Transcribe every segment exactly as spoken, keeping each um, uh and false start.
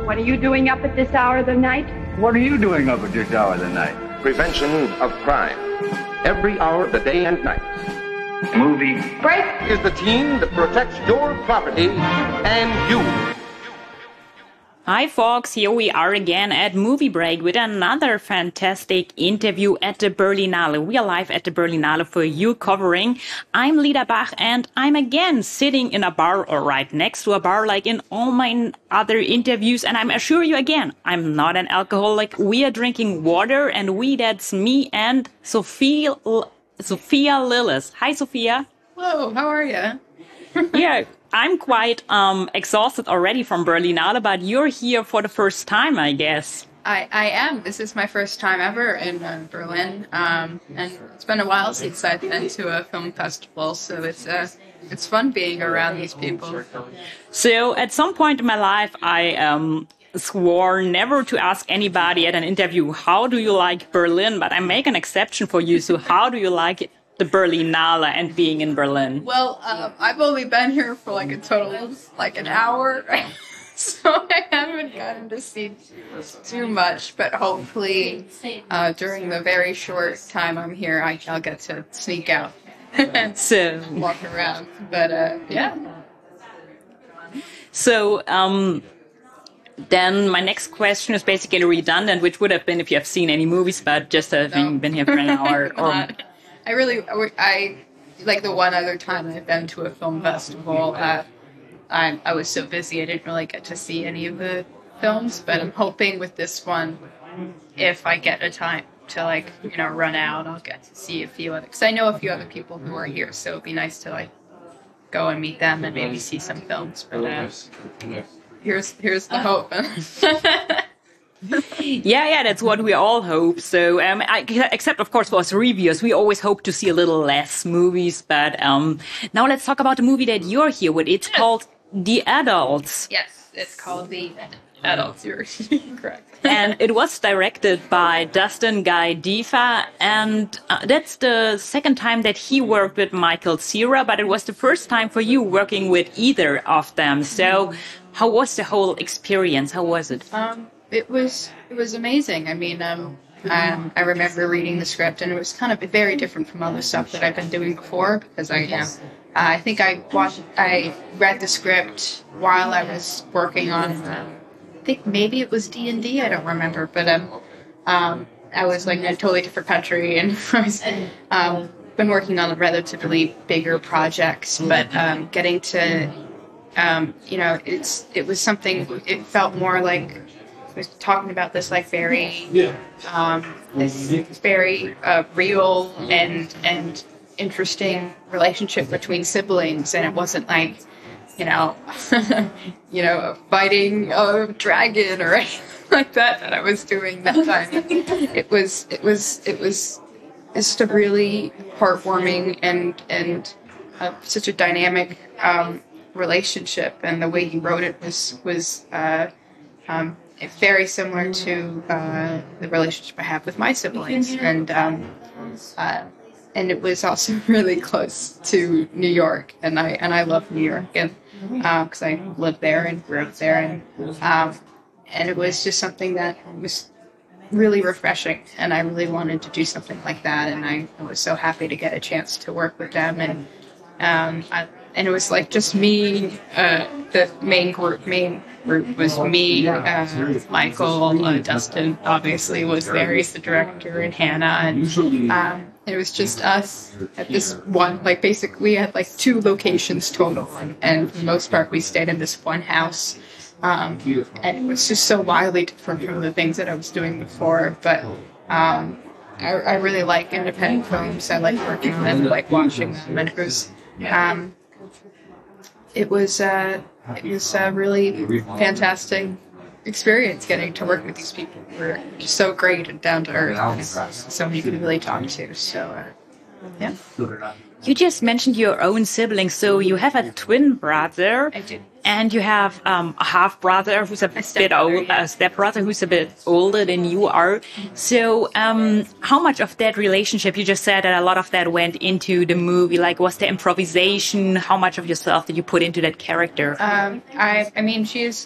What are you doing up at this hour of the night? What are you doing up at this hour of the night? Prevention of crime. Every hour of the day and night. Movie Break! Is the team that protects your property and you. Hi folks, here we are again at Movie Break with another fantastic interview at the Berlinale. We are live at the Berlinale for you covering. I'm Lida Bach and I'm again sitting in a bar or right next to a bar like in all my other interviews. And I'm assure you again, I'm not an alcoholic. We are drinking water and we, that's me and Sophia, Sophia Lillis. Hi Sophia. Hello, how are you? Yeah. I'm quite um, exhausted already from Berlinale, but you're here for the first time, I guess. I, I am. This is my first time ever in uh, Berlin, um, and it's been a while since I've been to a film festival, so it's uh, it's fun being around these people. So at some point in my life, I um, swore never to ask anybody at an interview, how do you like Berlin? But I make an exception for you, so how do you like it? The Berlinale and being in Berlin? Well, um, I've only been here for like a total of like an hour, so I haven't gotten to see too much, but hopefully uh, during the very short time I'm here, I, I'll get to sneak out and so, walk around, but uh, yeah. So, um... then my next question is basically redundant, which would have been if you have seen any movies, but just having no. been here for an hour. Or... I really, I, like the one other time I've been to a film festival, uh, I, I was so busy I didn't really get to see any of the films, but I'm hoping with this one, if I get a time to like, you know, run out, I'll get to see a few other, because I know a few other people who are here, so it'd be nice to like go and meet them and maybe see some films. But uh, here's, here's the hope. yeah, yeah, that's what we all hope. So, um, I, except of course for us reviewers, we always hope to see a little less movies. But um, now let's talk about the movie that you're here with. It's called The Adults. Yes, it's called The Adults. You're correct. And it was directed by Dustin Guy Defa, and uh, that's the second time that he worked with Michael Cera. But it was the first time for you working with either of them. So, how was the whole experience? How was it? Um. It was it was amazing. I mean, um, um, I remember reading the script, and it was kind of very different from other stuff that I've been doing before. Because I, you know, uh, I think I watched, I read the script while I was working on. Uh, I think maybe it was D and D. I don't remember, but um, um, I was like in a totally different country, and I was um, been working on relatively bigger projects, but um, getting to, um, you know, it's it was something. It felt more like. Was talking about this like very, um, this very uh, real and and interesting relationship between siblings, and it wasn't like, you know, you know, fighting a dragon or anything like that that I was doing that time. It was it was it was just a really heartwarming and and uh, such a dynamic um, relationship, and the way he wrote it was was. Uh, um, very similar to uh, the relationship I have with my siblings, and um, uh, and it was also really close to New York, and I and I love New York, and because uh, I lived there and grew up there, and um, and it was just something that was really refreshing, and I really wanted to do something like that, and I, I was so happy to get a chance to work with them, and um, I, and it was like just me, uh, the main group, main. group was me, uh, Michael, uh, Dustin obviously was there, he's the director, and Hannah, and um, it was just us at this one, like basically we had like two locations total, and for the most part we stayed in this one house, um, and it was just so wildly different from the things that I was doing before, but um, I, I really like independent films, I like working on them, I like watching them, and it was, um, it was, uh, It was a really fantastic experience getting to work with these people who were just so great and down to earth. So many people to really talk to. So, uh, yeah. You just mentioned your own siblings. So you have a twin brother. I do. And you have um, a half brother who's a, a bit old, yeah. a step brother who's a bit older than you are. So, um, how much of that relationship, you just said that a lot of that went into the movie, like was the improvisation? How much of yourself did you put into that character? Um, I, I mean, she's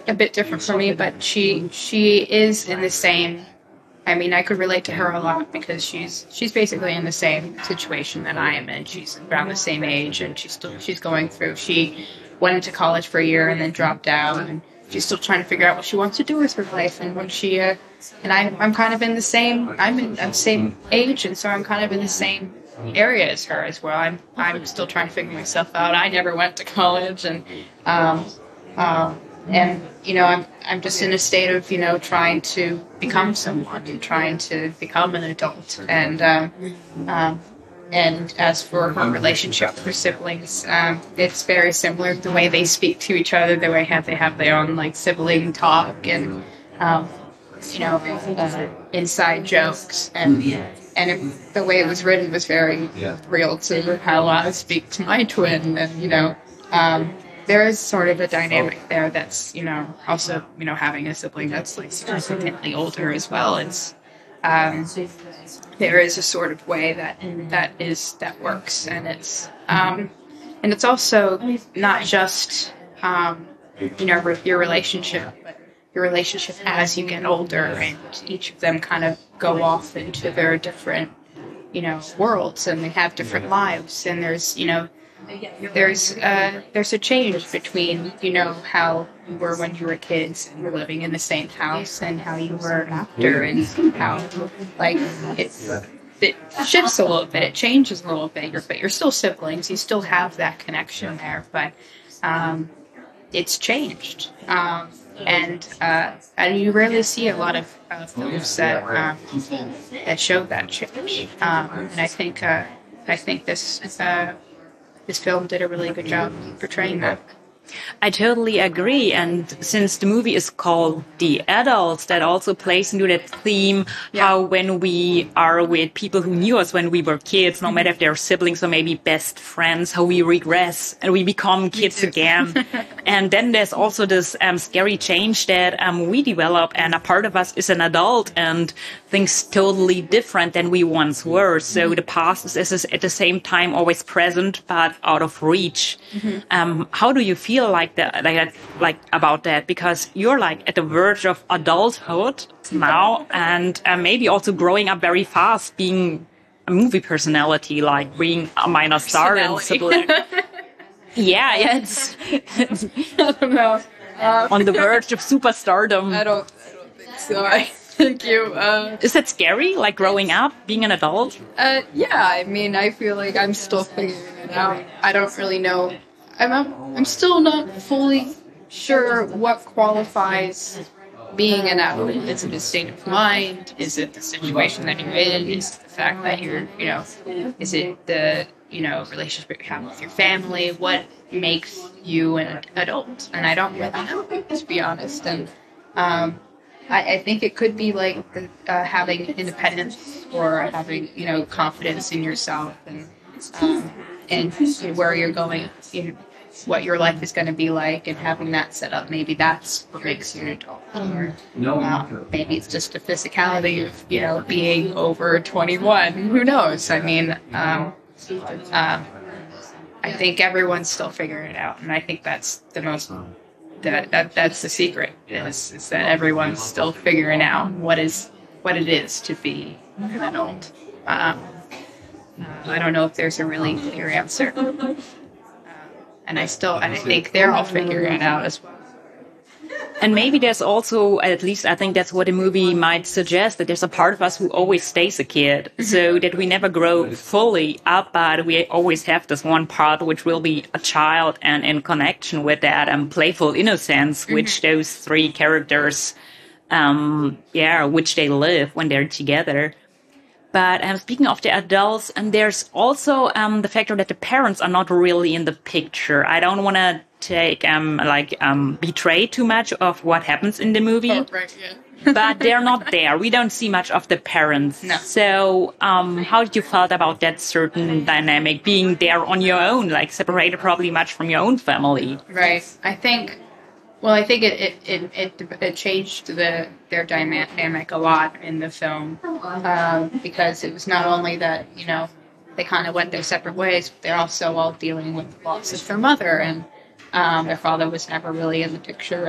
a bit different for me, but she she is in the same. I mean, I could relate to her a lot because she's she's basically in the same situation that I am in. She's around the same age, and she's still she's going through. She went into college for a year and then dropped out, and she's still trying to figure out what she wants to do with her life. And when she uh, and I I'm kind of in the same I'm in the same age, and so I'm kind of in the same area as her as well. I'm I'm still trying to figure myself out. I never went to college, and um, um, and you know I'm I'm just in a state of you know trying to become someone and trying to become an adult. And um, um, and as for her relationship with her siblings, um, it's very similar. The way they speak to each other, the way have they have their own like sibling talk, and um, you know uh, inside jokes, and and it, the way it was written was very real to how I speak to my twin, and you know. Um, There is sort of a dynamic there that's, you know, also, you know, having a sibling that's like significantly older as well. It's, um, there is a sort of way that that is that works, and it's, um, and it's also not just, um, you know, your relationship, but your relationship as you get older, and each of them kind of go off into their different, you know, worlds, and they have different lives, and there's, you know. There's uh, there's a change between, you know, how you were when you were kids and were living in the same house and how you were after, and how, like, it, it shifts a little bit, it changes a little bit, you're, but you're still siblings, you still have that connection there, but um, it's changed. Um, and uh, and you rarely see a lot of uh, films that, um, that show that change. Um, and I think, uh, I think this... Uh, This film did a really good job portraying that. I totally agree. And since the movie is called The Adults, that also plays into that theme, yeah. How when we are with people who knew us when we were kids, no matter if they're siblings or maybe best friends, how we regress and we become kids again. And then there's also this um, scary change that um, we develop, and a part of us is an adult and thinks totally different than we once were. So the past is, is at the same time always present, but out of reach. Mm-hmm. Um, how do you feel like that, like, like about that? Because you're like at the verge of adulthood now, and uh, maybe also growing up very fast, being a movie personality, like being a minor star and sibling. yeah, yeah, it's, it's I don't know. Um, on the verge of superstardom. I don't, I don't think so. I think you. Uh, Is that scary? Like growing up, being an adult? Uh, yeah, I mean, I feel like I'm still figuring it out. I don't really know. I'm, I'm still not fully sure what qualifies being an adult. Is it a state of mind? Is it the situation that you're in? Is it the fact that you're, you know, is it the, you know, relationship you have with your family? What makes you an adult? And I don't really know, to be honest. And um, I, I think it could be like uh, having independence, or having, you know, confidence in yourself, and um, and where you're going, you know, what your life is going to be like, and having that set up. Maybe that's what makes you an adult. Or uh, maybe it's just the physicality of, you know, being over twenty-one. Who knows? I mean, um, uh, I think everyone's still figuring it out, and I think that's the most. That, that that's the secret, is is that everyone's still figuring out what is what it is to be an adult. Um, I don't know if there's a really clear answer. And I still, and I think they're all figuring it out as well. And maybe there's also, at least I think that's what the movie might suggest, that there's a part of us who always stays a kid, so that we never grow fully up, but we always have this one part which will be a child, and in connection with that um, playful innocence, mm-hmm. which those three characters, um, yeah, which they live when they're together. But um, speaking of the adults, and there's also um, the factor that the parents are not really in the picture. I don't want to take um like um betray too much of what happens in the movie, oh, right, yeah. but they're not there. We don't see much of the parents. No. So um, how did you felt about that certain dynamic, being there on your own, like separated probably much from your own family? Right. I think. Well, I think it it, it, it, it changed the their dynamic a lot in the film, um, because it was not only that, you know, they kind of went their separate ways, but they're also all dealing with the loss of their mother, and um, their father was never really in the picture, and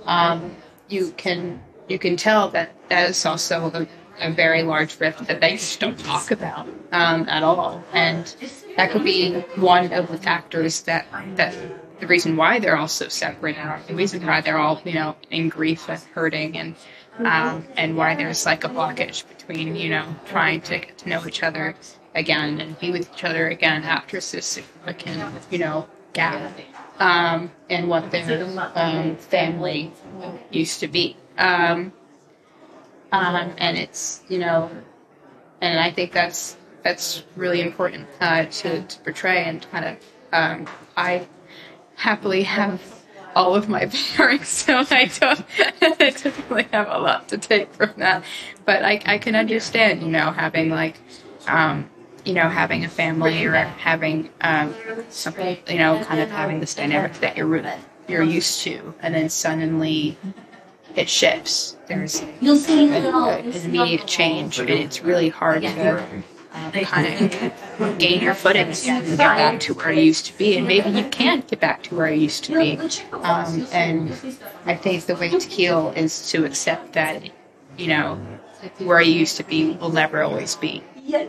um, you can you can tell that that is also a, a very large rift that they just don't talk about um, at all, and that could be one of the factors that that the reason why they're all so separate, and the reason why they're all you know in grief and hurting, and um, and why there's like a blockage between you know trying to get to know each other again and be with each other again after this significant you know gap, um, and what their um, family used to be. Um, um, and it's, you know, and I think that's, that's really important, uh, to, to portray and kind of, um, I happily have all of my parents, so I don't, I typically have a lot to take from that, but I, I can understand, you know, having like, um, you know, having a family or having, um, something, you know, kind of having this dynamic that you're, you're used to, and then suddenly it shifts. There's an immediate change, and it's really hard to um, kind of gain your footing and get back to where you used to be. And maybe you can't get back to where you used to be. Um, and I think the way to heal is to accept that, you know, where you used to be will never always be.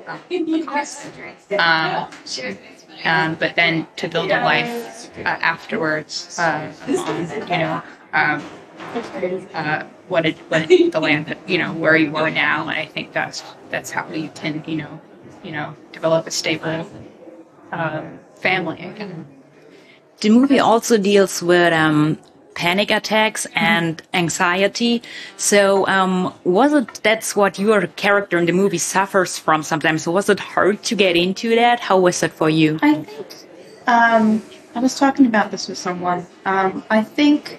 Um, um, but then to build a life uh, afterwards, uh, on, you know, um, uh, what, it, what the land that, you know, where you are now. And I think that's that's how you can, you know, you know, develop a stable um, family again. The movie also deals with um, panic attacks and anxiety. So um, was it, that's what your character in the movie suffers from sometimes. So was it hard to get into that? How was it for you? I think, um, I was talking about this with someone. Um, I think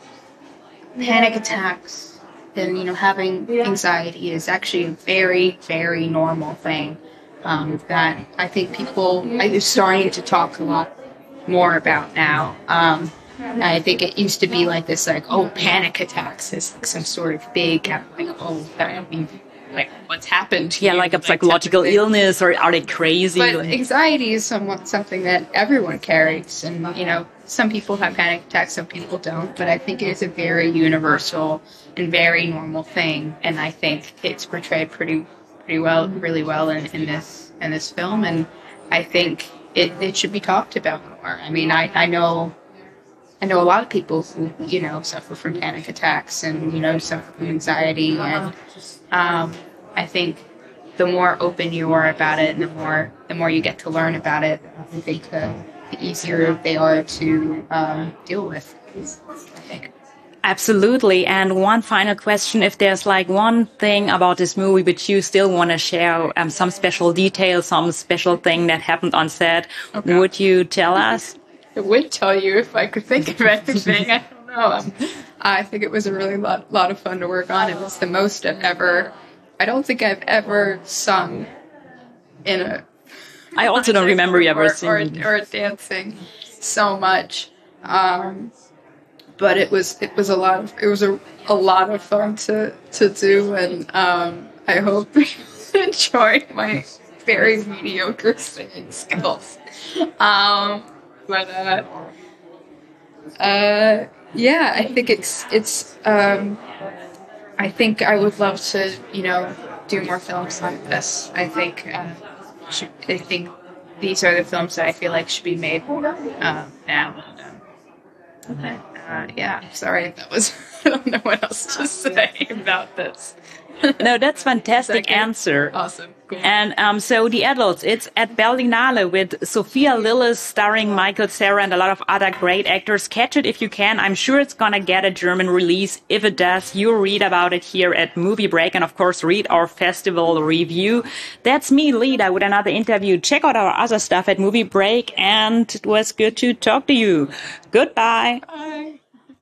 panic attacks and, you know, having anxiety is actually a very, very normal thing. Um, that I think people are starting to talk a lot more about now. Um, I think it used to be like this, like, oh, panic attacks is like some sort of big, like, oh, I mean, like, what's happened to Yeah, you? like a psychological like, illness, or are they crazy? But anxiety is somewhat something that everyone carries, and, you know, some people have panic attacks, some people don't, but I think it is a very universal and very normal thing, and I think it's portrayed pretty pretty well, really well in, in this in this film, and I think it, it should be talked about more. I mean, I, I know I know a lot of people who, you know, suffer from panic attacks and, you know, suffer from anxiety, and um, I think the more open you are about it, and the more the more you get to learn about it, I think the, the easier they are to um, deal with, I think. Absolutely. And one final question, if there's like one thing about this movie which you still want to share, um, some special detail, some special thing that happened on set, okay, would you tell us? I would tell you if I could think of anything. I don't know. Um, I think it was a really lot, lot of fun to work on. It was the most I've ever, I don't think I've ever sung in a... I also don't remember you ever singing. Or, or dancing so much. Um... But it was it was a lot of it was a, a lot of fun to to do, and um, I hope you enjoy my very mediocre singing skills. Um, but uh, uh, yeah, I think it's it's. Um, I think I would love to you know do more films like this. I think uh, should, I think these are the films that I feel like should be made uh, now. Okay. Uh, yeah, sorry, that was, I don't know what else to say about this. No, that's fantastic answer. Awesome. Cool. And um, so The Adults, it's at Berlinale with Sophia Lillis starring Michael Cera and a lot of other great actors. Catch it if you can. I'm sure it's going to get a German release. If it does, you'll read about it here at Movie Break, and of course read our festival review. That's me, Lida, with another interview. Check out our other stuff at Movie Break, and it was good to talk to you. Goodbye. Bye.